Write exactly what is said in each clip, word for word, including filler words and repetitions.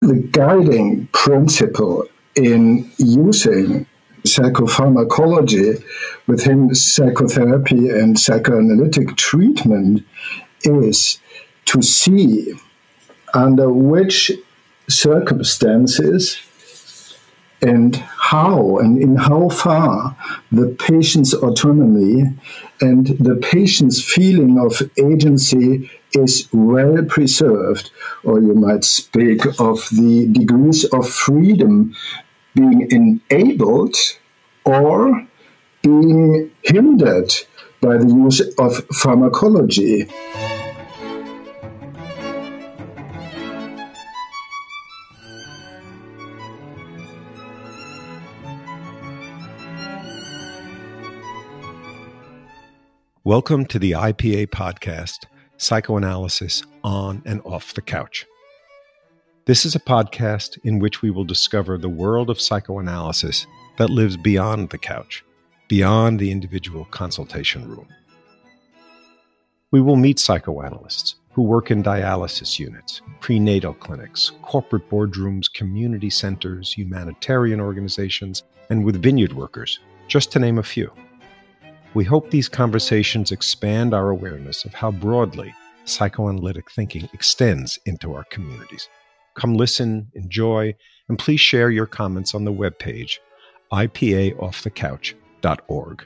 the guiding principle in using psychopharmacology within psychotherapy and psychoanalytic treatment is to see under which circumstances and how and in how far the patient's autonomy and the patient's feeling of agency is well preserved, or you might speak of the degrees of freedom being enabled or being hindered by the use of pharmacology. Welcome to the I P A podcast, Psychoanalysis on and Off the Couch. This is a podcast in which we will discover the world of psychoanalysis that lives beyond the couch, beyond the individual consultation room. We will meet psychoanalysts who work in dialysis units, prenatal clinics, corporate boardrooms, community centers, humanitarian organizations, and with vineyard workers, just to name a few. We hope these conversations expand our awareness of how broadly psychoanalytic thinking extends into our communities. Come listen, enjoy, and please share your comments on the webpage, I P A off the couch dot org.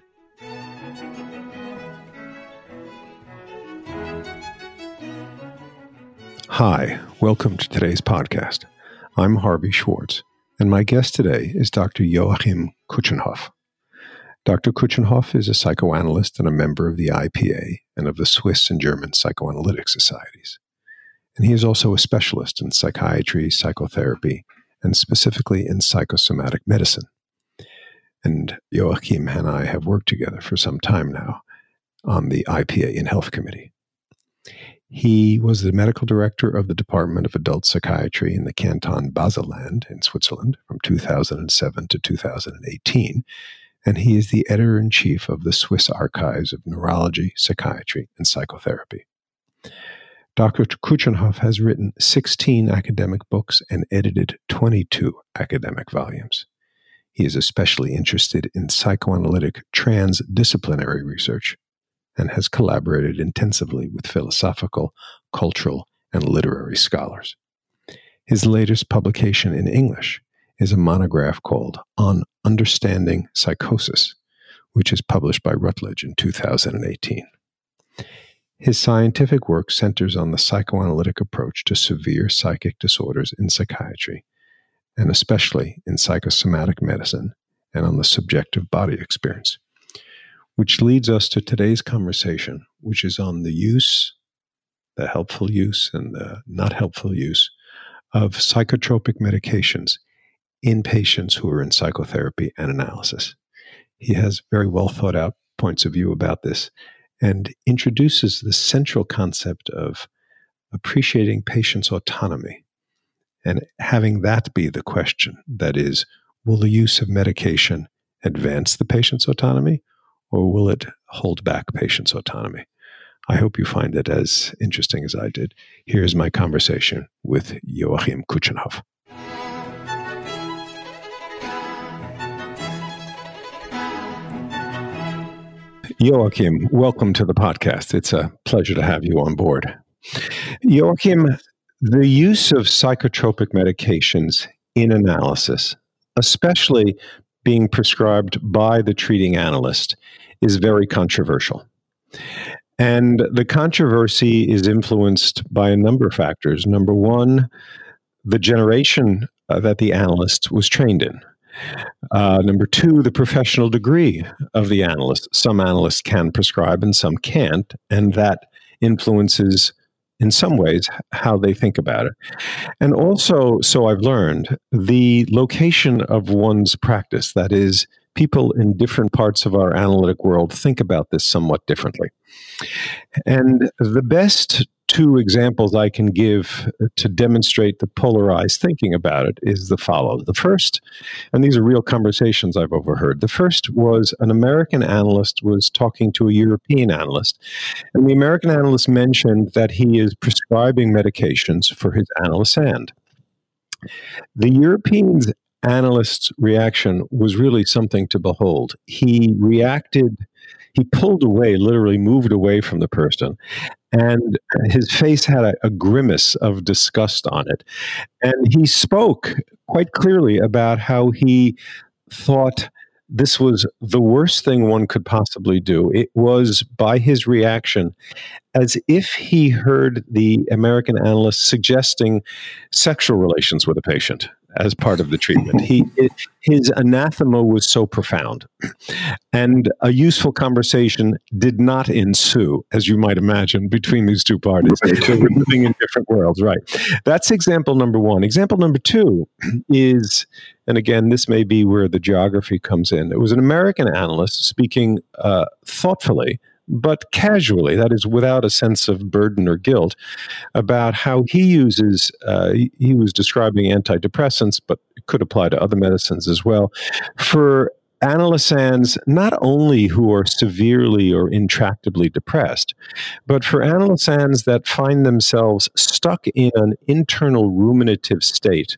Hi, welcome to today's podcast. I'm Harvey Schwartz, and my guest today is Doctor Joachim Kutschenhoff. Doctor Kutschenhoff is a psychoanalyst and a member of the I P A and of the Swiss and German psychoanalytic societies. And he is also a specialist in psychiatry, psychotherapy, and specifically in psychosomatic medicine. And Joachim and I have worked together for some time now on the I P A in Health Committee. He was the medical director of the Department of Adult Psychiatry in the Canton Basel-Land in Switzerland from two thousand seven to two thousand eighteen, and he is the editor-in-chief of the Swiss Archives of Neurology, Psychiatry, and Psychotherapy. Doctor Kutschenhoff has written sixteen academic books and edited twenty-two academic volumes. He is especially interested in psychoanalytic transdisciplinary research and has collaborated intensively with philosophical, cultural, and literary scholars. His latest publication in English is a monograph called On Understanding Psychosis, which is published by Routledge in two thousand eighteen. His scientific work centers on the psychoanalytic approach to severe psychic disorders in psychiatry, and especially in psychosomatic medicine and on the subjective body experience, which leads us to today's conversation, which is on the use, the helpful use and the not helpful use of psychotropic medications in patients who are in psychotherapy and analysis. He has very well thought out points of view about this and introduces the central concept of appreciating patients' autonomy and having that be the question. That is, will the use of medication advance the patient's autonomy, or will it hold back patient's autonomy? I hope you find it as interesting as I did. Here's my conversation with Joachim Kutschenhoff. Joachim, welcome to the podcast. It's a pleasure to have you on board. Joachim, the use of psychotropic medications in analysis, especially being prescribed by the treating analyst, is very controversial. And the controversy is influenced by a number of factors. Number one, the generation uh, that the analyst was trained in. Uh, number two, the professional degree of the analyst. Some analysts can prescribe and some can't, and that influences, in some ways, how they think about it. And also, so I've learned, the location of one's practice, that is, people in different parts of our analytic world think about this somewhat differently. And the best two examples I can give to demonstrate the polarized thinking about it is the follow. The first, and these are real conversations I've overheard, the first was an American analyst was talking to a European analyst, and the American analyst mentioned that he is prescribing medications for his analysand. The European analyst's reaction was really something to behold. He reacted, he pulled away, literally moved away from the person, and his face had a, a grimace of disgust on it. And he spoke quite clearly about how he thought this was the worst thing one could possibly do. It was, by his reaction, as if he heard the American analyst suggesting sexual relations with a patient as part of the treatment. He, it, his anathema was so profound. And a useful conversation did not ensue, as you might imagine, between these two parties. They were living in different worlds, right? That's example number one. Example number two is, and again, this may be where the geography comes in. It was an American analyst speaking uh, thoughtfully, but casually, that is without a sense of burden or guilt, about how he uses, uh, he was describing antidepressants, but it could apply to other medicines as well, for analysands not only who are severely or intractably depressed, but for analysands that find themselves stuck in an internal ruminative state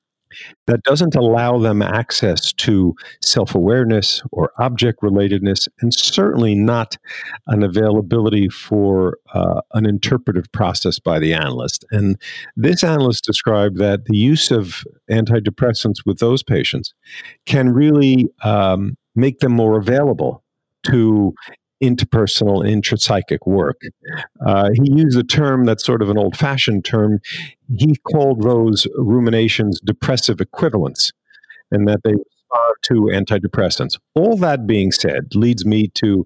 that doesn't allow them access to self-awareness or object-relatedness, and certainly not an availability for uh, an interpretive process by the analyst. And this analyst described that the use of antidepressants with those patients can really um, make them more available to interpersonal and intrapsychic work. Uh, he used a term that's sort of an old-fashioned term. He called those ruminations depressive equivalents, and that they respond to antidepressants. All that being said leads me to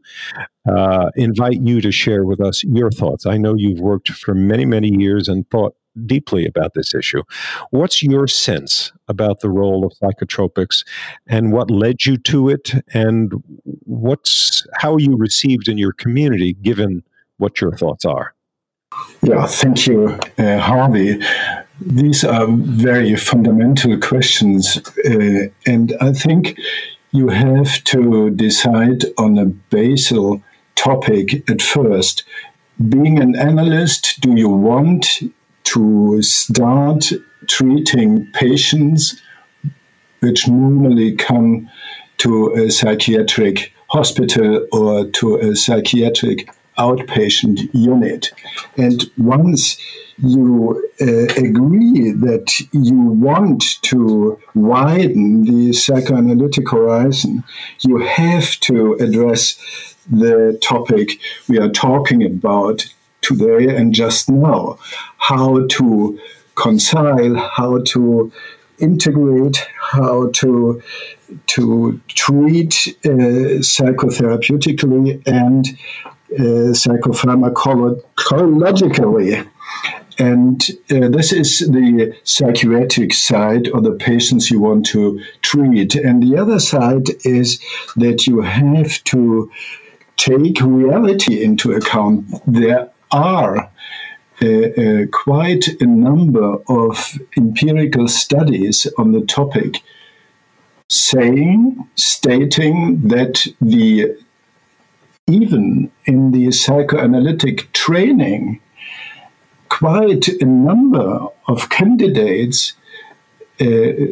uh, invite you to share with us your thoughts. I know you've worked for many, many years and thought deeply about this issue. What's your sense about the role of psychotropics, and what led you to it, and what's how are you received in your community, given what your thoughts are? Yeah, thank you, uh, Harvey. These are very fundamental questions, uh, and I think you have to decide on a basal topic at first. Being an analyst, do you want to start treating patients which normally come to a psychiatric hospital or to a psychiatric outpatient unit? And once you uh, agree that you want to widen the psychoanalytic horizon, you have to address the topic we are talking about today and just now, how to reconcile, how to integrate, how to to treat uh, psychotherapeutically and uh, psychopharmacologically. And uh, this is the psychiatric side, or the patients you want to treat. And the other side is that you have to take reality into account. There are uh, uh, quite a number of empirical studies on the topic saying, stating that the even in the psychoanalytic training, quite a number of candidates uh,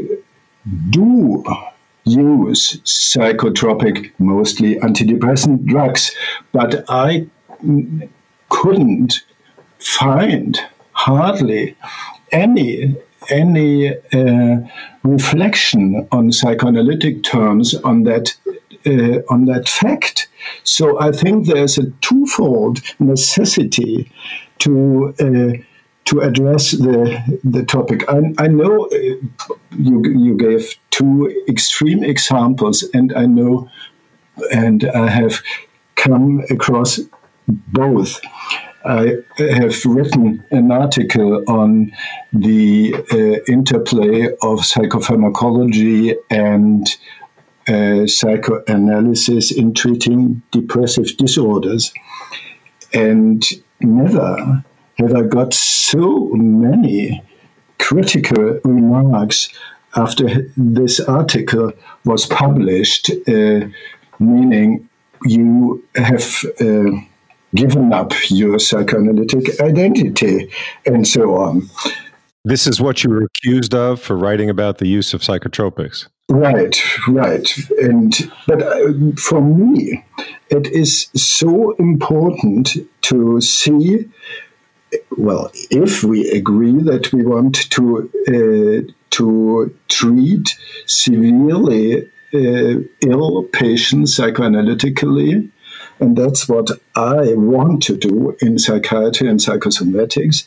do use psychotropic, mostly antidepressant drugs, but I couldn't find hardly any any uh, reflection on psychoanalytic terms on that uh, on that fact. So I think there's a twofold necessity to uh, to address the the topic. I, I know uh, you you gave two extreme examples, and I know, and I have come across both. I have written an article on the uh, interplay of psychopharmacology and uh, psychoanalysis in treating depressive disorders. And never have I got so many critical remarks after this article was published, uh, meaning you have uh, given up your psychoanalytic identity and so on. This is what you were accused of for writing about the use of psychotropics. Right, right. And but uh, for me, it is so important to see, well, if we agree that we want to uh, to treat severely uh, ill patients psychoanalytically, and that's what I want to do in psychiatry and psychosomatics.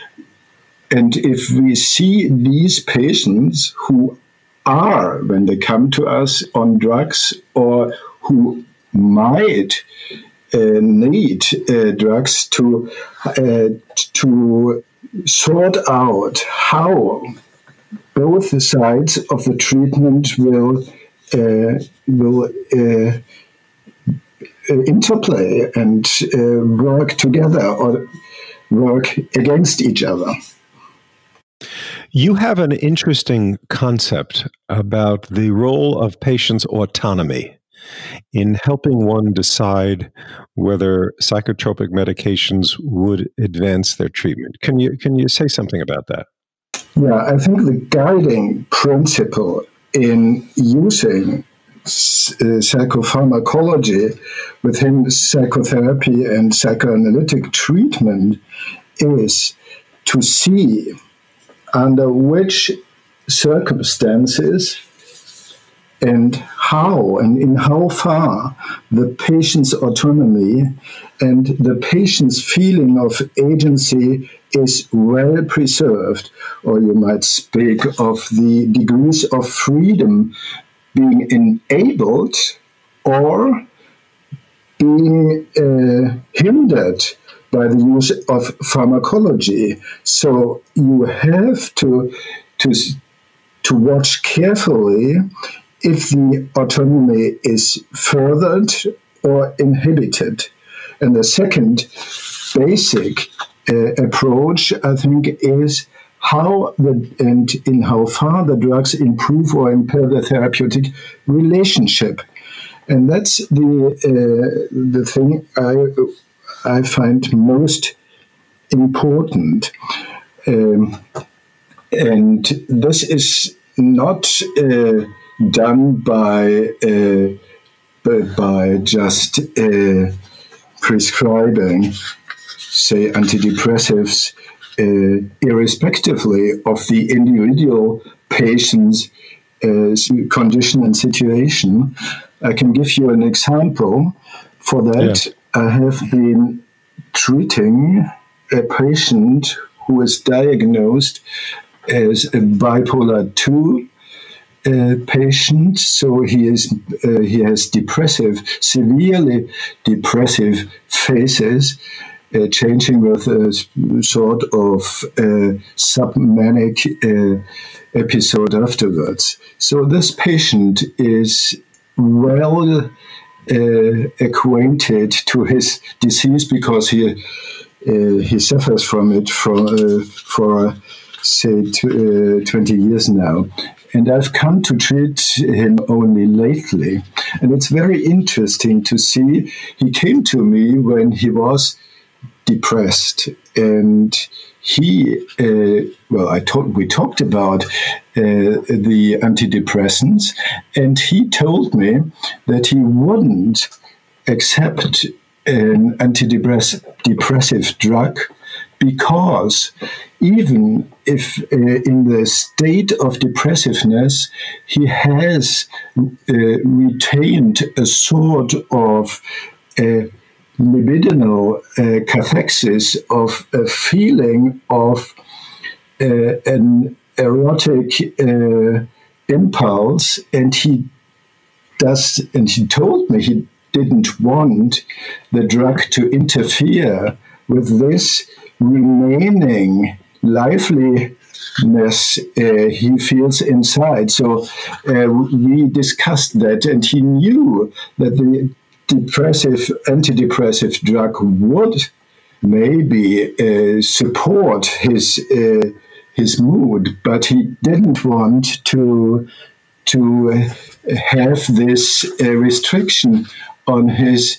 And if we see these patients who are, when they come to us, on drugs, or who might uh, need uh, drugs to uh, to sort out how both sides of the treatment will uh, will uh, interplay and uh, work together or work against each other. You have an interesting concept about the role of patients' autonomy in helping one decide whether psychotropic medications would advance their treatment. Can you can you say something about that? Yeah, I think the guiding principle in using psychopharmacology within psychotherapy and psychoanalytic treatment is to see under which circumstances and how and in how far the patient's autonomy and the patient's feeling of agency is well preserved, or you might speak of the degrees of freedom being enabled or being uh, hindered by the use of pharmacology. So you have to to to watch carefully if the autonomy is furthered or inhibited. And the second basic uh, approach, I think, is how the and in how far the drugs improve or impair the therapeutic relationship. And that's the uh, the thing I I find most important. Um, and this is not uh, done by uh, by just uh, prescribing, say, antidepressives, uh, irrespectively of the individual patient's uh, condition and situation. I can give you an example. For that, yeah. I have been treating a patient who is diagnosed as a bipolar two uh, patient. So he is uh, he has depressive, severely depressive phases, uh, changing with a sort of uh, submanic uh, episode afterwards. So this patient is well Uh, acquainted to his disease because he uh, he suffers from it for uh, for say t- uh, twenty years now, and I've come to treat him only lately, and it's very interesting to see. He came to me when he was depressed, and he uh, well, I talked. We talked about uh, the antidepressants, and he told me that he wouldn't accept an antidepressive drug because even if uh, in the state of depressiveness he has uh, retained a sort of uh, libidinal uh, cathexis, of a feeling of uh, an erotic uh, impulse, and he does, and he told me he didn't want the drug to interfere with this remaining liveliness uh, he feels inside. So uh, we discussed that, and he knew that the depressive, antidepressive drug would maybe uh, support his uh, his mood, but he didn't want to to have this uh, restriction on his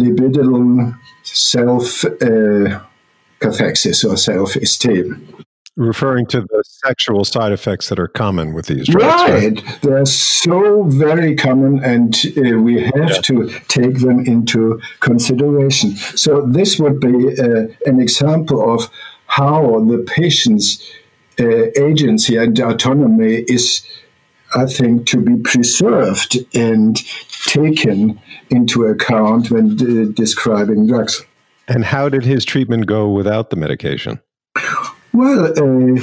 libidinal self uh, cathexis or self-esteem. referring to the sexual side effects that are common with these drugs. Right. right? They're so very common, and uh, we have yeah. to take them into consideration. So this would be uh, an example of how the patient's uh, agency and autonomy is, I think, to be preserved and taken into account when uh, describing drugs. And how did his treatment go without the medication? Well, uh,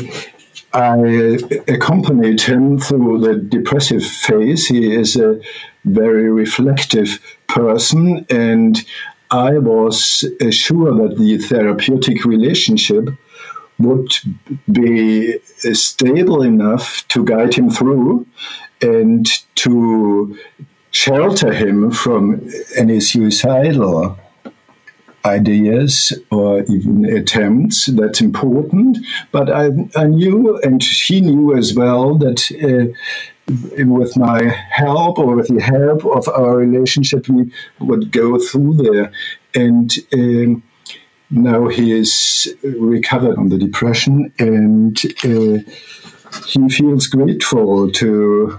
I accompanied him through the depressive phase. He is a very reflective person, and I was sure that the therapeutic relationship would be stable enough to guide him through and to shelter him from any suicidal ideas or even attempts. That's important. But I, I knew, and he knew as well, that uh, with my help or with the help of our relationship, we would go through there. And um, now he is recovered from the depression, and uh, he feels grateful to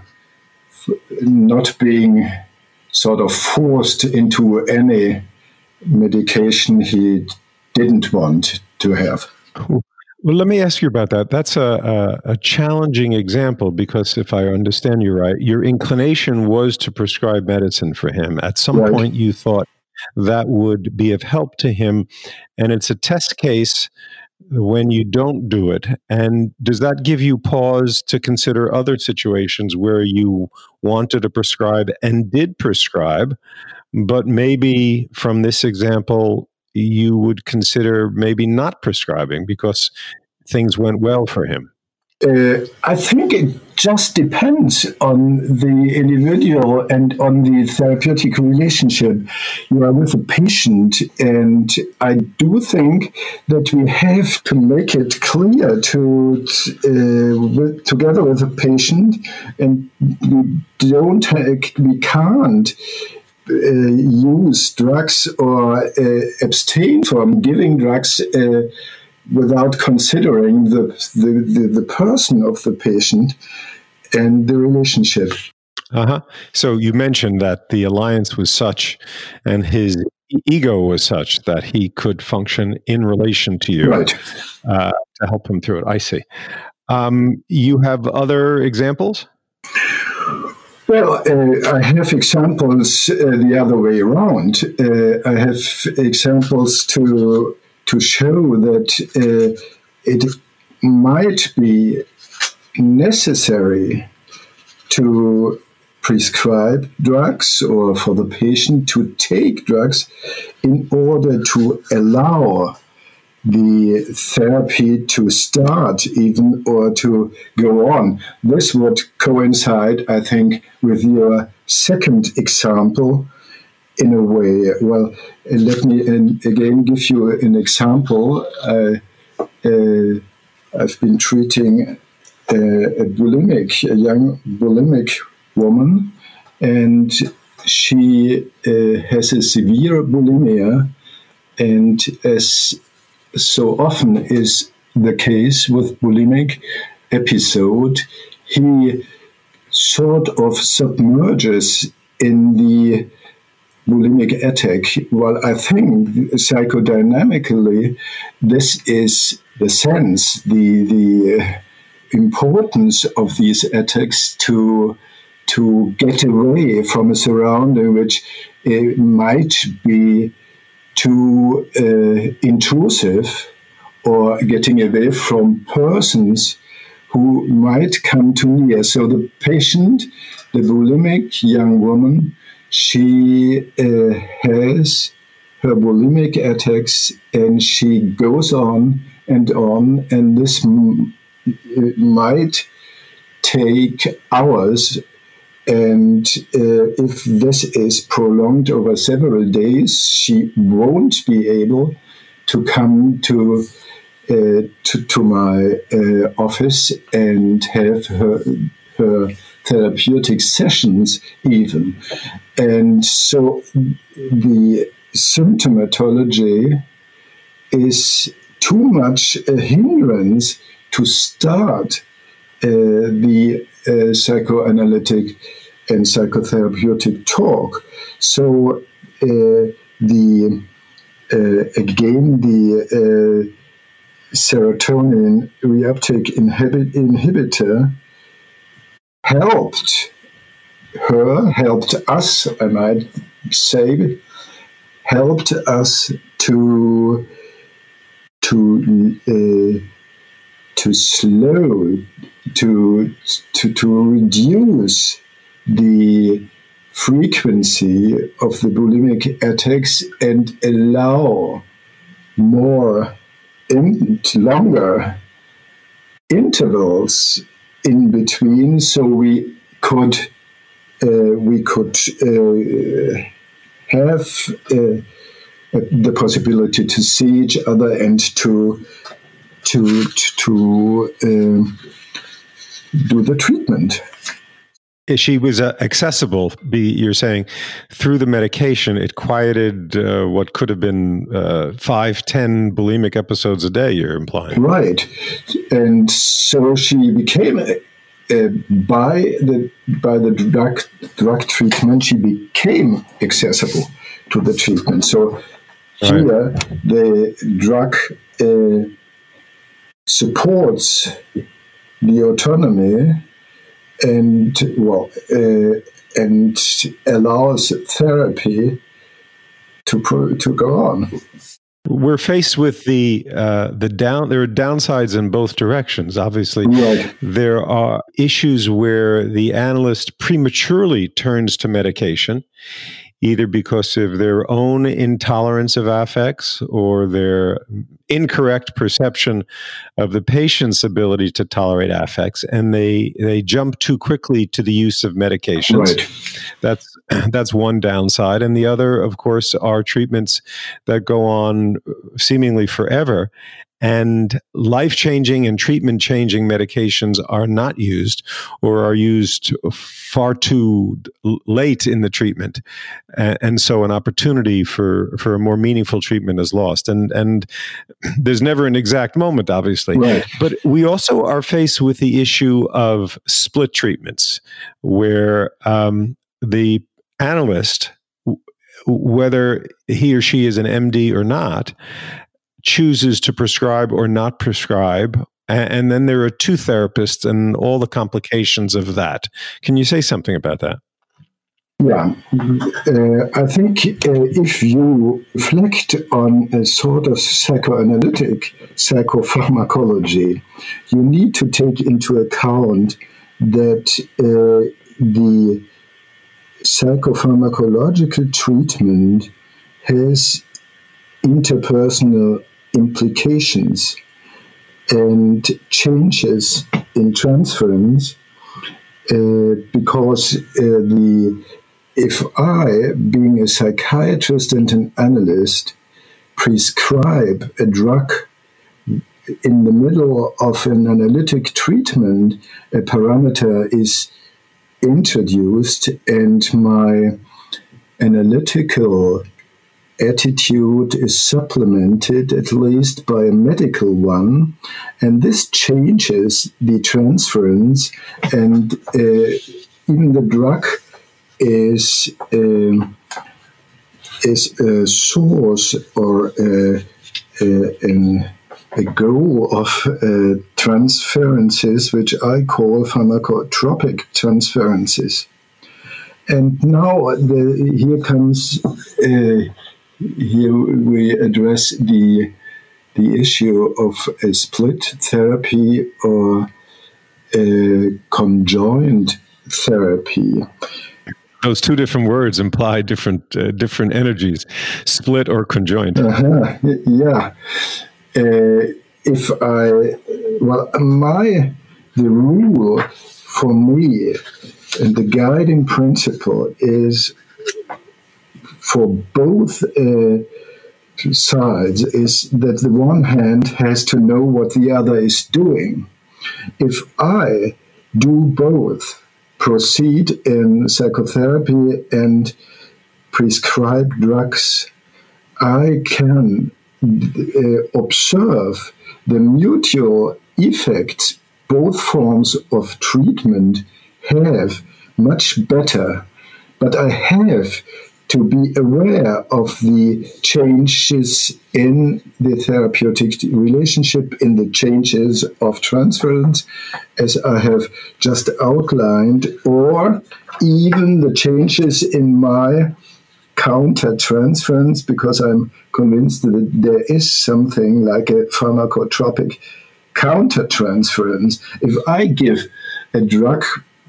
not being sort of forced into any medication he didn't want to have. Cool. Well, let me ask you about that. That's a, a, a challenging example, because if I understand you right, your inclination was to prescribe medicine for him. At some right. point, you thought that would be of help to him, and it's a test case when you don't do it. And does that give you pause to consider other situations where you wanted to prescribe and did prescribe, but maybe from this example, you would consider maybe not prescribing because things went well for him? Uh, I think it just depends on the individual and on the therapeutic relationship you are with the patient. And I do think that we have to make it clear to, uh, with, together with the patient, and we don't, we can't Uh, use drugs or uh, abstain from giving drugs uh, without considering the, the, the, the person of the patient and the relationship. Uh-huh. So you mentioned that the alliance was such and his ego was such that he could function in relation to you right. uh, to help him through it. I see. Um, you have other examples? Well, uh, I have examples uh, the other way around. Uh, I have examples to to show that uh, it might be necessary to prescribe drugs or for the patient to take drugs in order to allow the therapy to start even or to go on. This would coincide, I think, with your second example in a way. Well, let me again give you an example. Uh, uh, I've been treating uh, a bulimic, a young bulimic woman, and she uh, has a severe bulimia, and as so often is the case with bulimic episode, he sort of submerges in the bulimic attack. Well, I think psychodynamically, this is the sense, the the importance of these attacks to to get away from a surrounding which uh, might be too uh, intrusive, or getting away from persons who might come too near. So the patient, the bulimic young woman, she uh, has her bulimic attacks, and she goes on and on, and this m- might take hours. And uh, if this is prolonged over several days, she won't be able to come to uh, to, to my uh, office and have her her therapeutic sessions even. And so the symptomatology is too much a hindrance to start uh, the uh, psychoanalytic and psychotherapeutic talk. So uh, the uh, again the uh, serotonin reuptake inhibit- inhibitor helped her, helped us, I might say, helped us to to uh, to slow, to to to reduce the frequency of the bulimic attacks and allow more in, longer intervals in between, so we could uh, we could uh, have uh, the possibility to see each other and to to to uh, do the treatment. She was uh, accessible, be, you're saying, through the medication. It quieted uh, what could have been uh, five, ten bulimic episodes a day, you're implying. Right. And so she became, uh, by the by the drug, drug treatment, she became accessible to the treatment. So here, right. the drug uh, supports the autonomy and well, uh, and allows therapy to pro- to go on. We're faced with the uh, the down. There are downsides in both directions. Obviously, right. There are issues where the analyst prematurely turns to medication, either because of their own intolerance of affects or their incorrect perception of the patient's ability to tolerate affects, and they they jump too quickly to the use of medications. Right. That's that's one downside, and the other, of course, are treatments that go on seemingly forever. And life-changing and treatment-changing medications are not used, or are used far too late in the treatment, and so an opportunity for, for a more meaningful treatment is lost. And and there's never an exact moment, obviously, right. But we also are faced with the issue of split treatments, where um, the analyst, whether he or she is an M D or not, chooses to prescribe or not prescribe, and then there are two therapists and all the complications of that. Can you say something about that? Yeah, uh, I think uh, if you reflect on a sort of psychoanalytic psychopharmacology, you need to take into account that uh, the psychopharmacological treatment has interpersonal implications and changes in transference, uh, because uh, the if I, being a psychiatrist and an analyst, prescribe a drug in the middle of an analytic treatment, a parameter is introduced and my analytical attitude is supplemented, at least by a medical one, and this changes the transference, and uh, even the drug is uh, is a source or a, a, an, a goal of uh, transferences, which I call pharmacotropic transferences. And now the, here comes. Uh, Here we address the the issue of a split therapy or a conjoined therapy. Those two different words imply different uh, different energies, split or conjoined. Uh-huh. Yeah. Uh, if I, well, my, the rule for me and the guiding principle is for both uh, sides is that the one hand has to know what the other is doing. If I do both, proceed in psychotherapy and prescribe drugs, I can uh, observe the mutual effects both forms of treatment have much better, but I have to be aware of the changes in the therapeutic relationship, in the changes of transference, as I have just outlined, or even the changes in my counter-transference, because I'm convinced that there is something like a pharmacotropic counter-transference. If I give a drug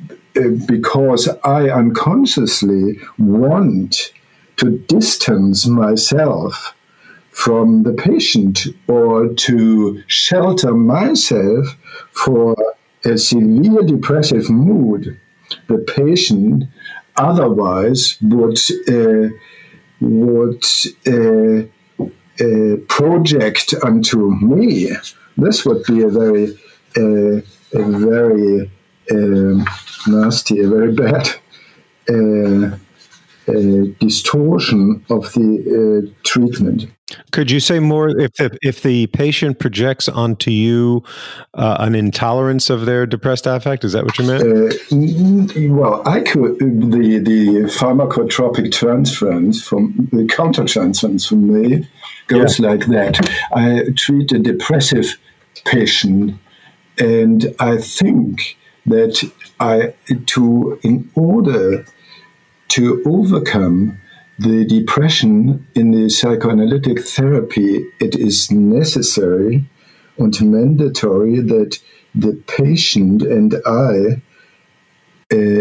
because I unconsciously want to distance myself from the patient or to shelter myself for a severe depressive mood, the patient otherwise would uh, would uh, uh, project onto me. This would be a very uh, a very uh, nasty, a very bad uh, uh, distortion of the uh, treatment. Could you say more if the, if the patient projects onto you uh, an intolerance of their depressed affect? Is that what you meant? Uh, well, I could the the pharmacotropic transference from the countertransference from me goes yeah. like that. I treat a depressive patient, and I think that I to in order to overcome the depression in the psychoanalytic therapy, it is necessary and mandatory that the patient and I uh,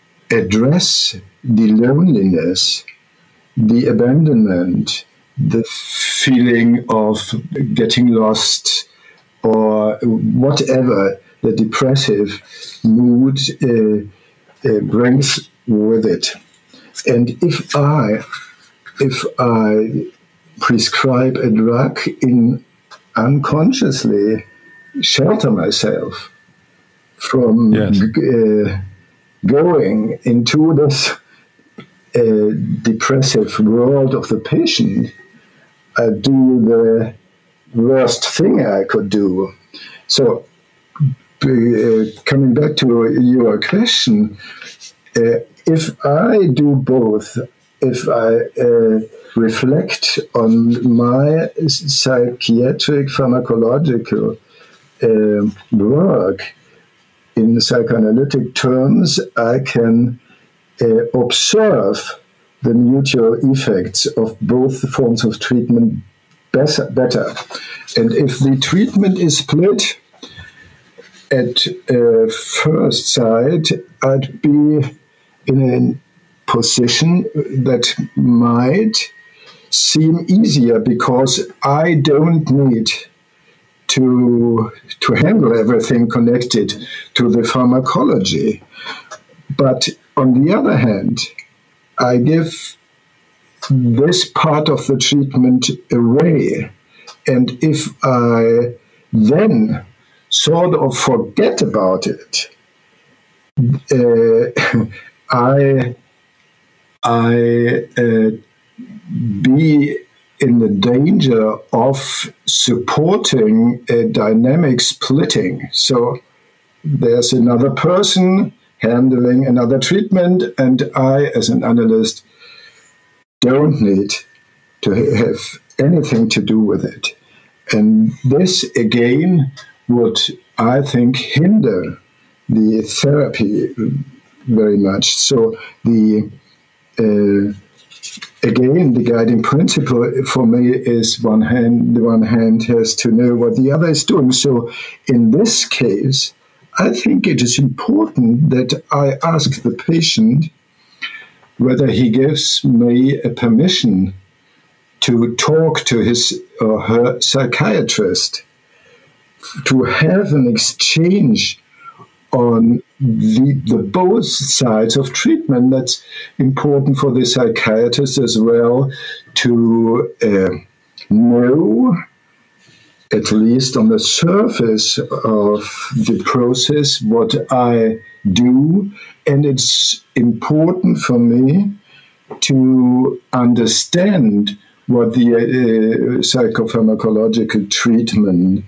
address the loneliness, the abandonment, the feeling of getting lost, or whatever the depressive mood uh, uh, brings with it. And if I, if I prescribe a drug in unconsciously shelter myself from yes. uh, going into this uh, depressive world of the patient, I do the worst thing I could do. So, uh, coming back to your question, uh, if I do both, if I uh, reflect on my psychiatric pharmacological uh, work in psychoanalytic terms, I can uh, observe the mutual effects of both forms of treatment better. And if the treatment is split at uh, first sight, I'd be in a position that might seem easier because I don't need to to handle everything connected to the pharmacology. But on the other hand, I give this part of the treatment away. And if I then sort of forget about it, uh, I I uh, be in the danger of supporting a dynamic splitting. So there's another person handling another treatment, and I, as an analyst, don't need to have anything to do with it. And this, again, would, I think, hinder the therapy very much. So the uh, again, the guiding principle for me is one hand, the one hand has to know what the other is doing. So in this case, I think it is important that I ask the patient whether he gives me a permission to talk to his or her psychiatrist, to have an exchange on the, the both sides of treatment. That's important for the psychiatrist as well to uh, know, at least on the surface of the process, what I do. And it's important for me to understand what the uh, psychopharmacological treatment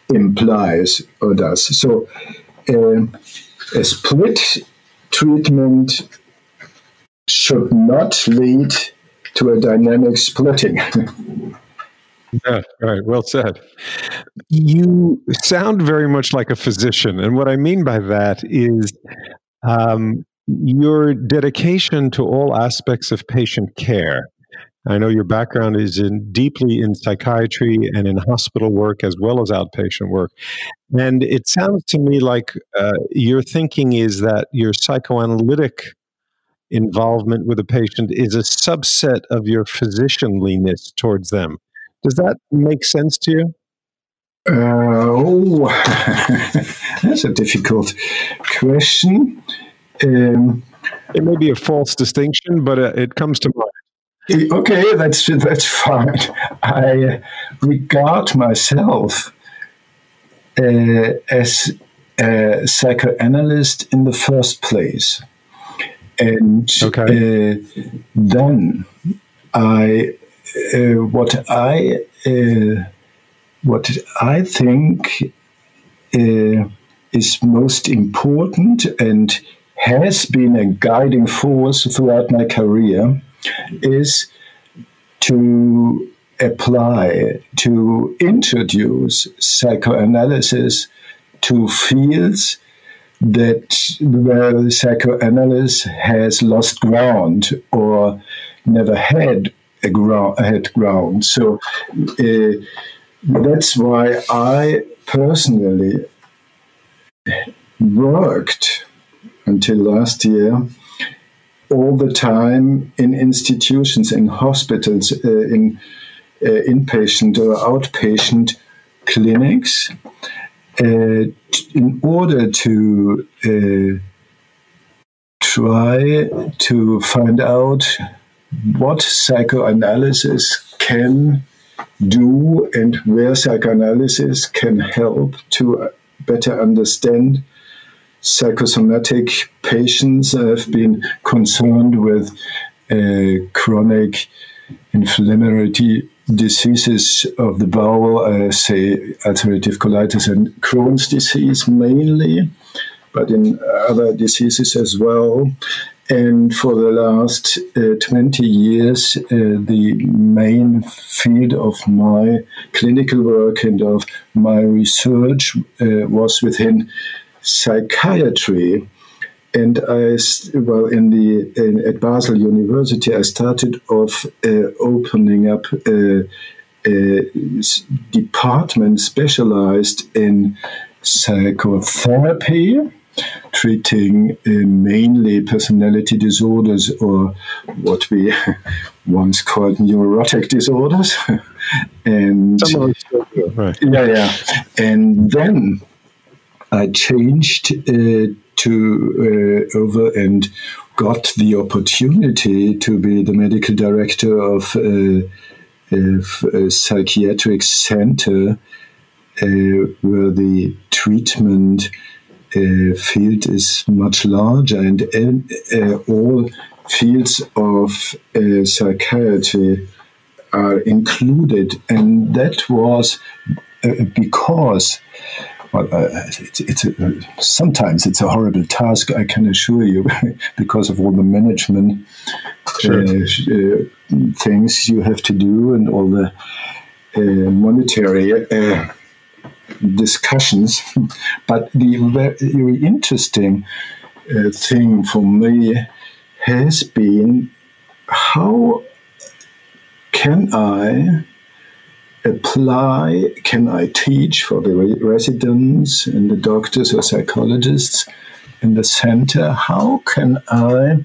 implies or does. So uh, a split treatment should not lead to a dynamic splitting. Yeah, right. Well said. You sound very much like a physician. And what I mean by that is um, your dedication to all aspects of patient care. I know your background is in deeply in psychiatry and in hospital work as well as outpatient work. And it sounds to me like uh, your thinking is that your psychoanalytic involvement with a patient is a subset of your physicianliness towards them. Does that make sense to you? Uh, oh, that's a difficult question. Um, it may be a false distinction, but uh, it comes to mind. Okay, that's that's fine. I regard myself uh, as a psychoanalyst in the first place, and okay. uh, then I uh, what I uh, what I think uh, is most important and has been a guiding force throughout my career is to apply, to introduce psychoanalysis to fields that where the psychoanalyst has lost ground or never had a ground, had ground. So uh, that's why I personally worked until last year all the time in institutions, in hospitals, uh, in uh, inpatient or outpatient clinics, uh, in order to uh, try to find out what psychoanalysis can do and where psychoanalysis can help to better understand psychosomatic patients have been concerned with uh, chronic inflammatory diseases of the bowel, uh, say ulcerative colitis and Crohn's disease mainly, but in other diseases as well. And for the last uh, twenty years, uh, the main field of my clinical work and of my research uh, was within psychiatry. And I, well, in the in, at Basel University, I started off uh, opening up a, a department specialized in psychotherapy, treating uh, mainly personality disorders or what we once called neurotic disorders. and Some right. yeah, yeah. And then I changed uh, to uh, over and got the opportunity to be the medical director of, uh, of a psychiatric center uh, where the treatment uh, field is much larger and uh, all fields of uh, psychiatry are included. And that was uh, because Well, uh, it's, it's a, uh, sometimes it's a horrible task, I can assure you, because of all the management sure. uh, uh, things you have to do and all the uh, monetary uh, discussions. But the very interesting uh, thing for me has been how can I apply, can I teach for the residents and the doctors or psychologists in the center, how can I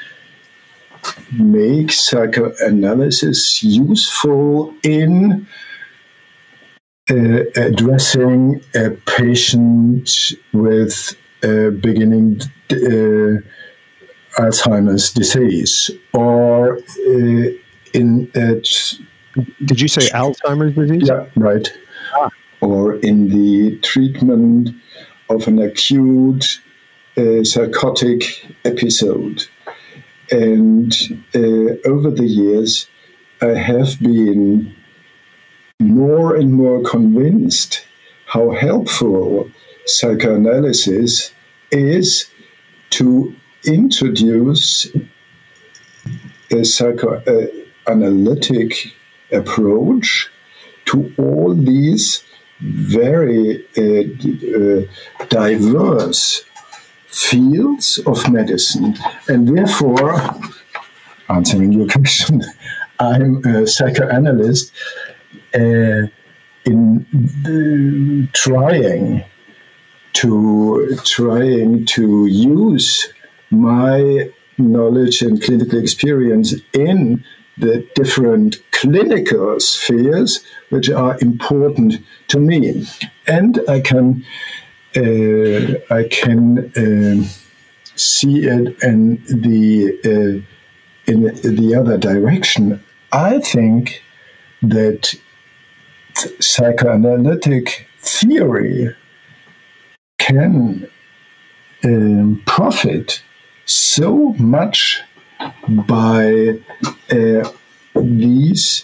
make psychoanalysis useful in uh, addressing a patient with uh, beginning uh, Alzheimer's disease or uh, in uh, Did you say Alzheimer's disease? Yeah, right. Ah. Or in the treatment of an acute uh, psychotic episode. And uh, over the years, I have been more and more convinced how helpful psychoanalysis is to introduce a psychoanalytic approach to all these very uh, uh, diverse fields of medicine. And therefore, answering your question, I'm a psychoanalyst uh, in the, trying to trying to use my knowledge and clinical experience in the different clinical spheres which are important to me, and I can uh, I can uh, see it in the uh, in the other direction. I think that psychoanalytic theory can um, profit so much by uh, these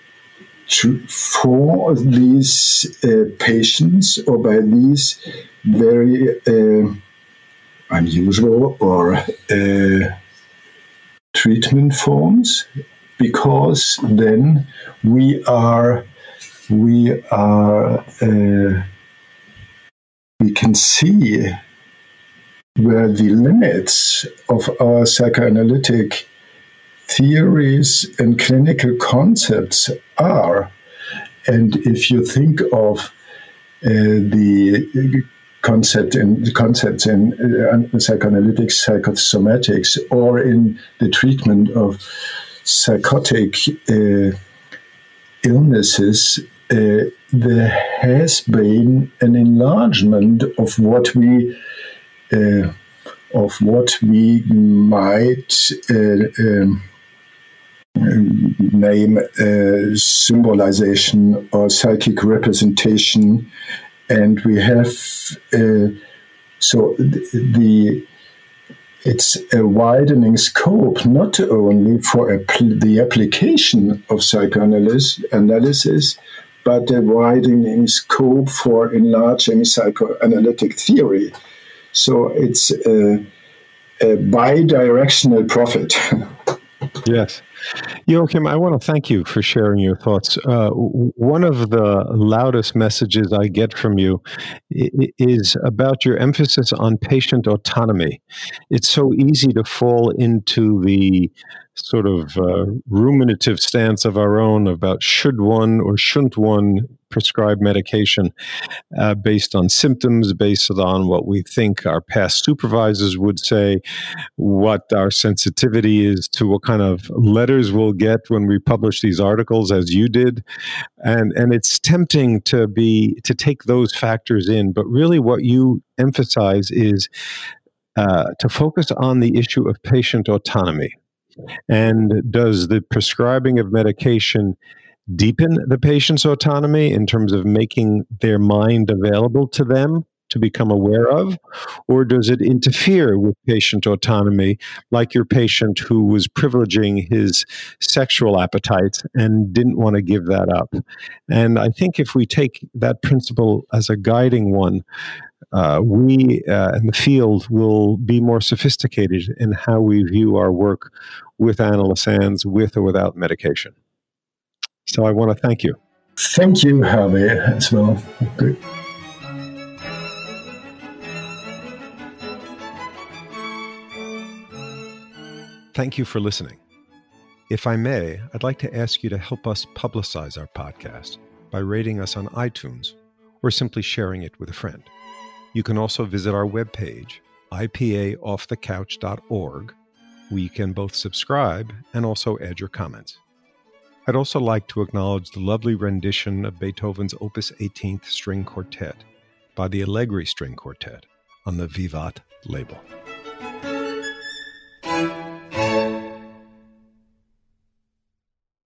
for these uh, patients, or by these very uh, unusual or uh, treatment forms, because then we are we are uh, we can see where the limits of our psychoanalytic theories and clinical concepts are. And if you think of uh, the concept in the concepts in uh, psychoanalytic psychosomatics, or in the treatment of psychotic uh, illnesses, uh, there has been an enlargement of what we uh, of what we might uh, um, name uh, symbolization or psychic representation, and we have uh, so the, the it's a widening scope not only for a, the application of psychoanalysis, but a widening scope for enlarging psychoanalytic theory. So it's a, a bi-directional profit. Yes. Joachim, I want to thank you for sharing your thoughts. Uh, one of the loudest messages I get from you is about your emphasis on patient autonomy. It's so easy to fall into the sort of uh, ruminative stance of our own about should one or shouldn't one prescribe medication uh, based on symptoms, based on what we think our past supervisors would say, what our sensitivity is to what kind of letters we'll get when we publish these articles, as you did. And and it's tempting to be to take those factors in, but really what you emphasize is uh, to focus on the issue of patient autonomy. And does the prescribing of medication deepen the patient's autonomy in terms of making their mind available to them to become aware of? Or does it interfere with patient autonomy, like your patient who was privileging his sexual appetite and didn't want to give that up? And I think if we take that principle as a guiding one, uh, we uh, in the field will be more sophisticated in how we view our work with analisans, with or without medication. So I want to thank you. Thank you, Harvey, as well. Good. Thank you for listening. If I may, I'd like to ask you to help us publicize our podcast by rating us on iTunes or simply sharing it with a friend. You can also visit our webpage, I P A off the couch dot org, where you can both subscribe and also add your comments. I'd also like to acknowledge the lovely rendition of Beethoven's Opus eighteenth String Quartet by the Allegri String Quartet on the Vivat label.